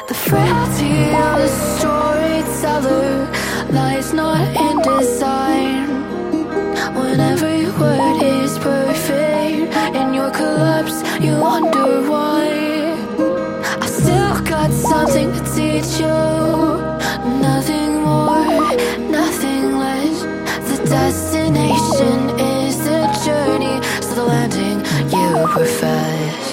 The frailty of the storyteller lies not in design. When every word is perfect, in your collapse you wonder why. I still got something to teach you, nothing more, nothing less. The destination is the journey, so the landing you profess.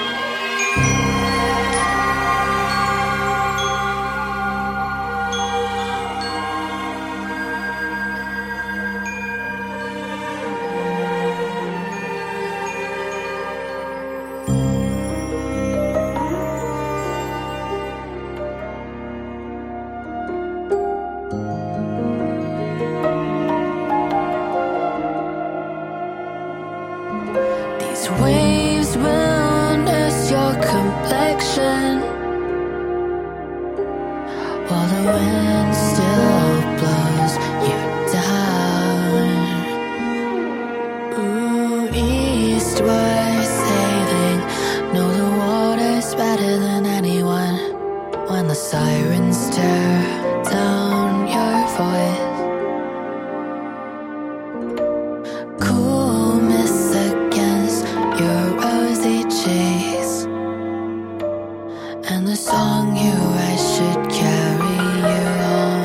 These waves will nurse your complexion, while the wind still blows you down. Ooh, eastward sailing, know the water's better than anyone. When the sirens tear down your voice, cool mist against your rosy cheeks, and the song you write should carry you on.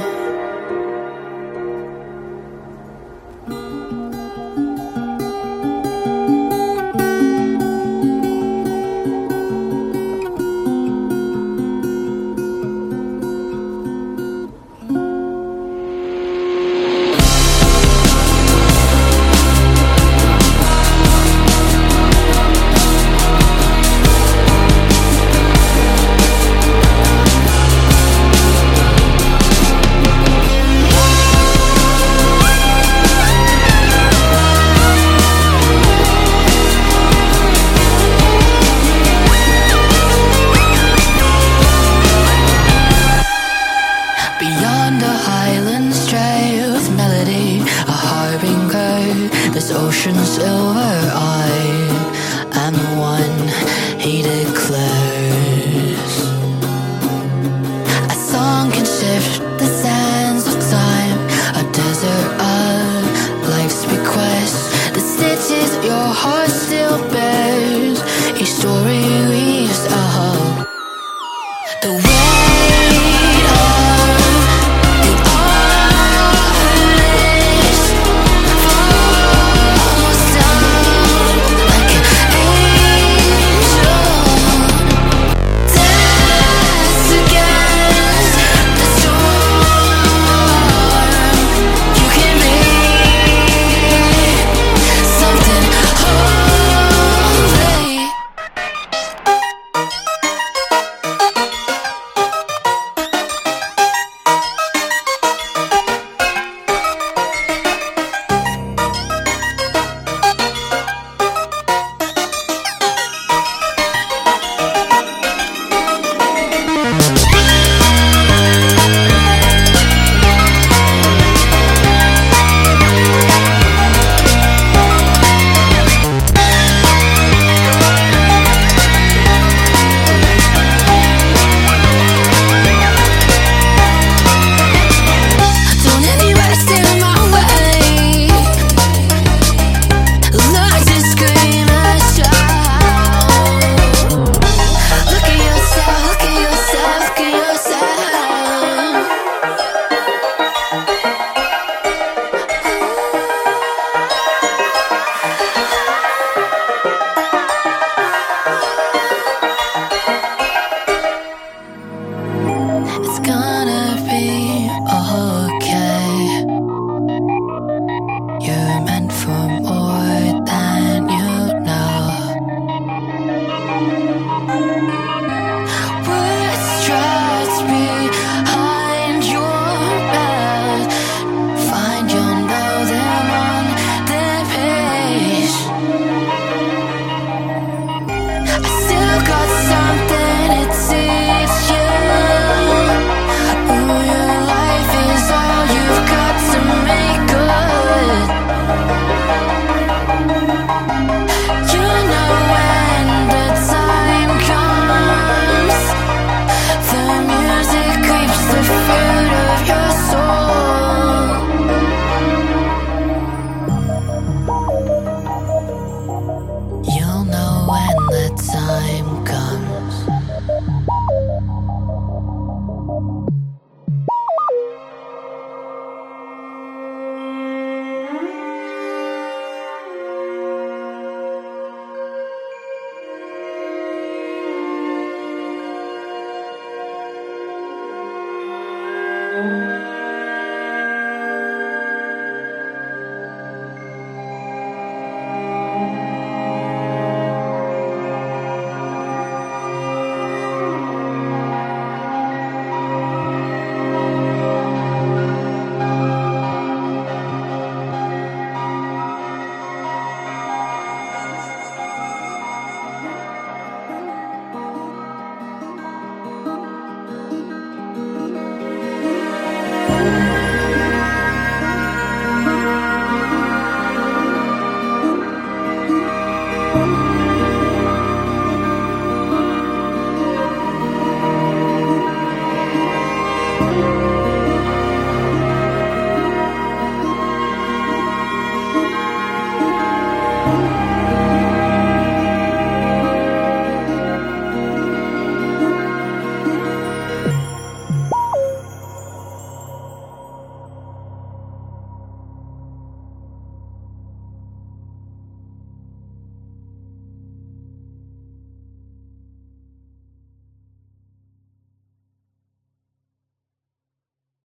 you.